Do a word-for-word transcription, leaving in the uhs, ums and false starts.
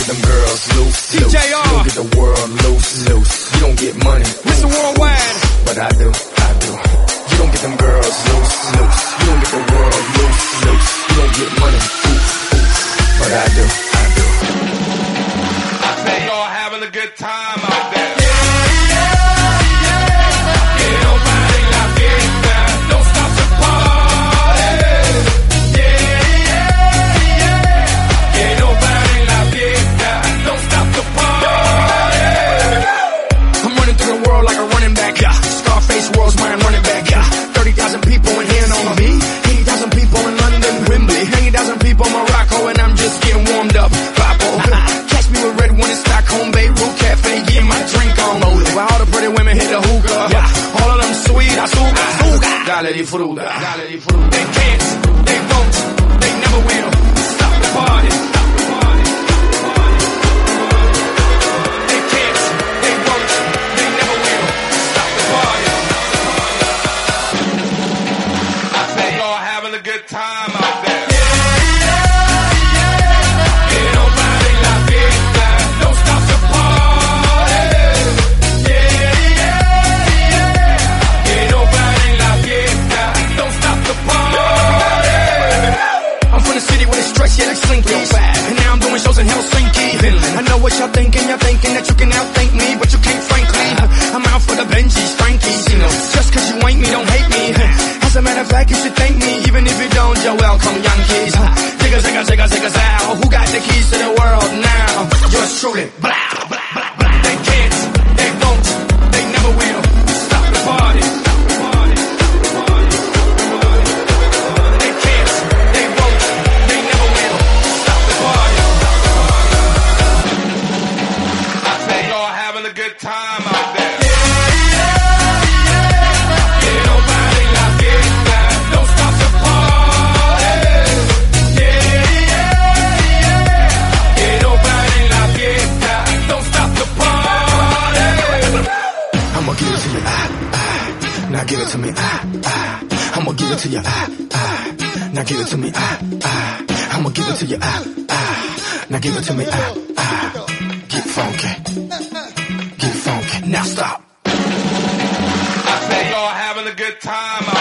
get them girls loose, T J R. loose. You don't get the world loose, loose. You don't get money, Mister Worldwide. but I do, I do. You don't get them girls loose, loose. You don't get the world loose, loose. You don't get money, oof, oof. But I do, I do. I bet y'all having a good time out there. Dale disfruta, dale disfruta. They can't, they won't, they never will stop the party. They can't, they won't, they never will stop the party. I bet y'all having a good time out there. I know what y'all thinking, you're thinking that you can outthink me, but you can't frankly. I'm out for the Benjis, Frankies, you know. Just cause you ain't me, don't hate me. As a matter of fact, you should thank me, even if you don't, you're welcome, Yankees. Zigga, zigga, zigga, zigga, zow. Who got the keys to the world now? Yours truly. Blah, blah, blah, blah. They can't, they won't, they never will stop the party. They can't, they won't, they never will stop the party. Having a good time out there. I'ma give it to you, ah, ah. Now give it to me, ah, ah. I'ma give it to you, ah, ah. Now give it to me, ah, ah. I'ma give it to you, ah, ah. Now give it to me, ah, ah. Get funky. Get funky. Now stop. I bet y'all having a good time